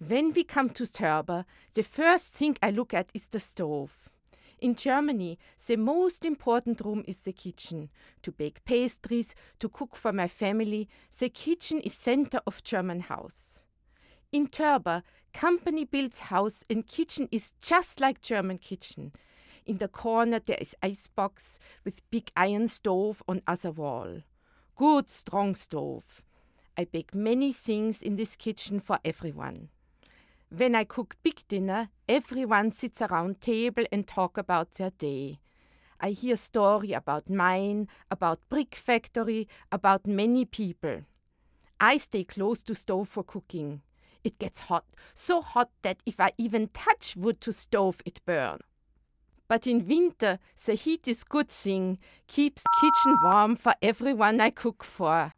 When we come to Turba, the first thing I look at is the stove. In Germany, the most important room is the kitchen. To bake pastries, to cook for my family, the kitchen is center of German house. In Turba, company builds house and kitchen is just like German kitchen. In the corner there is icebox with big iron stove on other wall. Good strong stove. I bake many things in this kitchen for everyone. When I cook big dinner, everyone sits around table and talk about their day. I hear story about mine, about brick factory, about many people. I stay close to stove for cooking. It gets hot, so hot that if I even touch wood to stove, it burns. But in winter, the heat is good thing, keeps kitchen warm for everyone I cook for.